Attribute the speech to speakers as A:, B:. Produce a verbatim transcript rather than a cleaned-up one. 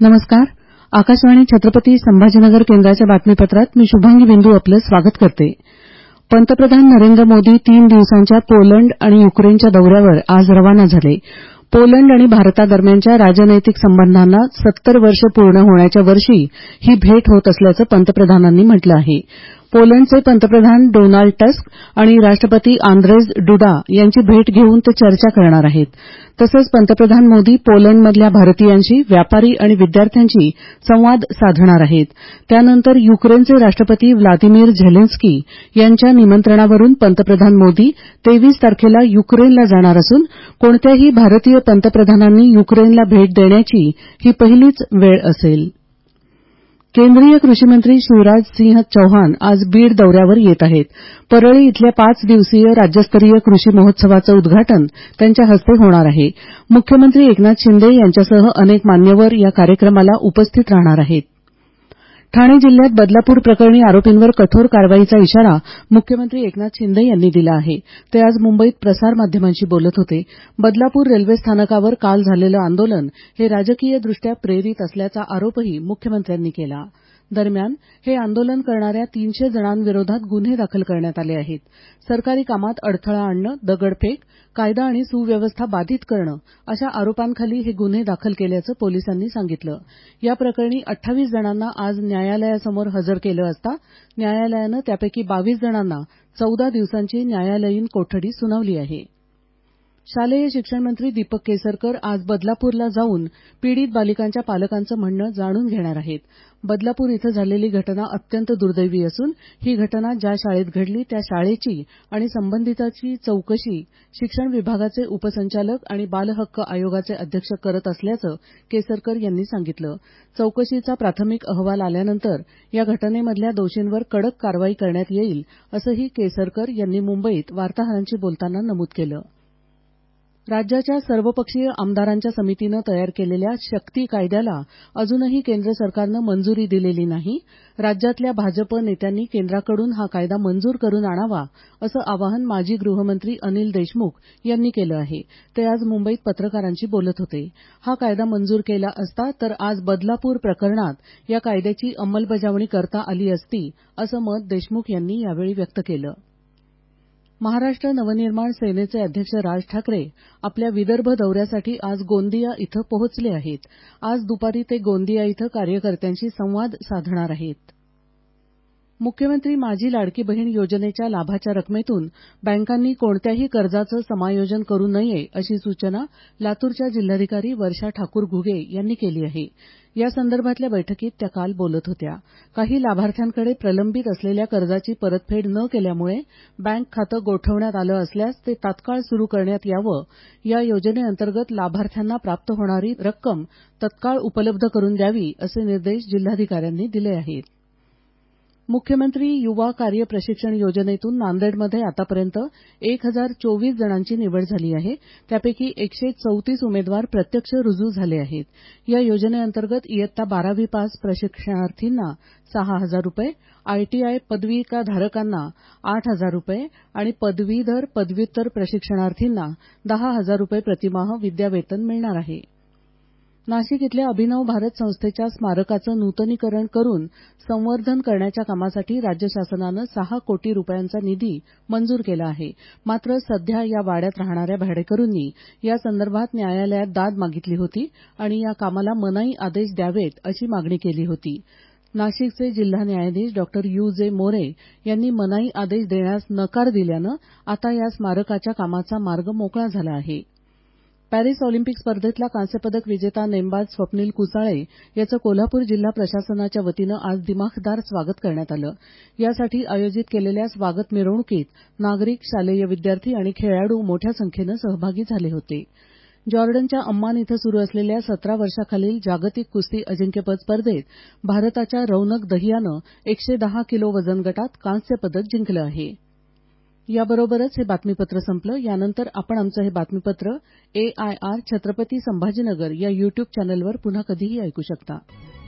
A: नमस्कार. आकाशवाणी छत्रपती संभाजीनगर केंद्राच्या बातमीपत्रात मी शुभांगी बिंदू आपलं स्वागत करते. पंतप्रधान नरेंद्र मोदी तीन दिवसांच्या पोलंड आणि युक्रेनच्या दौऱ्यावर आज रवाना झाले. पोलंड आणि भारतादरम्यानच्या राजनैतिक संबंधांना सत्तर वर्ष पूर्ण होण्याच्या वर्षी ही भेट होत असल्याचं पंतप्रधानांनी म्हटलं आहे. पोलंडचे पंतप्रधान डोनाल्ड टस्क आणि राष्ट्रपती आंद्रेज डुडा यांची भेट घेऊन ते चर्चा करणार आहेत. तसंच पंतप्रधान मोदी पोलंडमधल्या भारतीयांशी, व्यापारी आणि विद्यार्थ्यांशी संवाद साधणार आहेत. त्यानंतर युक्रेनचे राष्ट्रपती व्लादिमीर झेलेन्स्की यांच्या निमंत्रणावरून पंतप्रधान मोदी तेवीस तारखेला युक्रेनला जाणार असून कोणत्याही भारतीय पंतप्रधानांनी युक्रेनला भेट देण्याची ही पहिलीच वेळ असेल. केंद्रीय कृषीमंत्री शिवराज सिंह चौहान आज बीड दौऱ्यावर येत आहेत. परळी इथल्या पाच दिवसीय राज्यस्तरीय कृषी महोत्सवाचं उद्घाटन त्यांच्या हस्ते होणार आहे. मुख्यमंत्री एकनाथ शिंदे यांच्यासह अनेक मान्यवर या कार्यक्रमाला उपस्थित राहणार आहेत. ठाणे जिल्ह्यात बदलापूर प्रकरणी आरोपींवर कठोर कारवाईचा इशारा मुख्यमंत्री एकनाथ शिंदे यांनी दिला आहे. ते आज मुंबईत प्रसारमाध्यमांशी बोलत होते. बदलापूर रेल्वे स्थानकावर काल झालेलं आंदोलन हे राजकीयदृष्ट्या प्रेरित असल्याचा आरोपही मुख्यमंत्र्यांनी केला. दरम्यान हे आंदोलन करणाऱ्या तीनशे जणांविरोधात गुन्हे दाखल करण्यात आले आहेत. सरकारी कामात अडथळा आणणं, दगडफेक, कायदा आणि सुव्यवस्था बाधित करणं अशा आरोपांखाली हे गुन्हे दाखल केल्याचं पोलिसांनी सांगितलं. या प्रकरणी अठ्ठावीस जणांना आज न्यायालयासमोर हजर केलं असता न्यायालयानं त्यापैकी बावीस जणांना चौदा दिवसांची न्यायालयीन कोठडी सुनावली आहे. शालेय शिक्षण मंत्री दीपक केसरकर आज बदलापूरला जाऊन पीडित बालिकांच्या पालकांचं म्हणणं जाणून घेणार आहेत. बदलापूर इथं झालेली घटना अत्यंत दुर्दैवी असून ही घटना ज्या शाळेत घडली त्या शाळेची आणि संबंधिताची चौकशी शिक्षण विभागाचे उपसंचालक आणि बालहक्क आयोगाचे अध्यक्ष करत असल्याचं केसरकर यांनी सांगितलं. चौकशीचा प्राथमिक अहवाल आल्यानंतर या घटनेमधल्या दोषींवर कडक कारवाई करण्यात येईल असंही केसरकर यांनी मुंबईत वार्ताहरांशी बोलताना नमूद केलं. राज्याच्या सर्वपक्षीय आमदारांच्या समितीनं तयार केलेल्या शक्ती कायद्याला अजूनही केंद्र सरकारनं मंजुरी दिलेली नाही. राज्यातल्या भाजप नेत्यांनी केंद्राकडून हा कायदा मंजूर करून आणावा असं आवाहन माजी गृहमंत्री अनिल देशमुख यांनी केलं आहे. ते आज मुंबईत पत्रकारांशी बोलत होते. हा कायदा मंजूर केला असता तर आज बदलापूर प्रकरणात या कायद्याची अंमलबजावणी करता आली असती असं मत देशमुख यांनी यावेळी व्यक्त केलं. महाराष्ट्र नवनिर्माण सेनेचे अध्यक्ष राज ठाकरे आपल्या विदर्भ दौऱ्यासाठी आज गोंदिया इथं पोहोचले आहेत. आज दुपारी ते गोंदिया इथं कार्यकर्त्यांशी संवाद साधणार आहेत. मुख्यमंत्री माझी लाडकी बहीण योजनेच्या लाभाच्या रकमेतून बँकांनी कोणत्याही कर्जाचं समायोजन करू नये अशी सूचना लातूरच्या जिल्हाधिकारी वर्षा ठाकूर घुगे यांनी केली आहे. यासंदर्भातल्या बैठकीत त्या काल बोलत होत्या. काही लाभार्थ्यांकडे प्रलंबित असलेल्या कर्जाची परतफेड न केल्यामुळे बँक खातं गोठवण्यात आलं असल्यास ते तात्काळ सुरू करण्यात यावं. या योजनेअंतर्गत लाभार्थ्यांना प्राप्त होणारी रक्कम तत्काळ उपलब्ध करून द्यावी असे निर्देश जिल्हाधिकाऱ्यांनी दिले आहेत. मुख्यमंत्री युवा कार्य प्रशिक्षण योजनेतून नांदेडमध्ये आतापर्यंत एक हजार चोवीस जणांची निवड झाली आहे. त्यापैकी एकशे चौतीस उमेदवार प्रत्यक्ष रुजू झाले आहेत. या योजनेअंतर्गत इयत्ता बारावी पास प्रशिक्षणार्थींना सहा हजार रुपये, आयटीआय पदविकाधारकांना आठ हजार रुपये आणि पदवीधर पदव्युत्तर प्रशिक्षणार्थींना दहा हजार रुपये प्रतिमाह विद्यावेतन मिळणार आहे. नाशिक इथल्या अभिनव भारत संस्थेच्या स्मारकाचं नूतनीकरण करून संवर्धन करण्याच्या कामासाठी राज्य शासनानं सहा कोटी रुपयांचा निधी मंजूर केला आहे. मात्र सध्या या वाड्यात राहणाऱ्या भाडेकरूंनी यासंदर्भात न्यायालयात दाद मागितली होती आणि या कामाला मनाई आदेश द्यावेत अशी मागणी केली होती. नाशिकचे जिल्हा न्यायाधीश डॉ यू जे मोरे यांनी मनाई आदेश देण्यास नकार दिल्यानं आता या स्मारकाच्या कामाचा मार्ग मोकळा झाला आहे. पॅरिस ऑलिम्पिक स्पर्धेतला कांस्यपदक विजेता नेमबाज स्वप्नील कुसाळे याचं कोल्हापूर जिल्हा प्रशासनाच्या वतीनं आज दिमाखदार स्वागत करण्यात आलं. यासाठी आयोजित केलेल्या स्वागत मिरवणुकीत नागरिक, शालेय विद्यार्थी आणि खेळाडू मोठ्या संख्येनं सहभागी झाले होते. जॉर्डनच्या अम्मान इथं सुरू असलेल्या सतरा वर्षाखालील जागतिक कुस्ती अजिंक्यपद स्पर्धेत भारताच्या रौनक दहियानं एकशे दहा किलो वजन गटात कांस्य पदक जिंकलं आहे. याबरोबरच हे बातमीपत्र संपलं. यानंतर आपण आमचं हे बातमीपत्र एआयआर छत्रपती संभाजीनगर या युट्यूब चॅनलवर पुन्हा कधीही ऐकू शकता.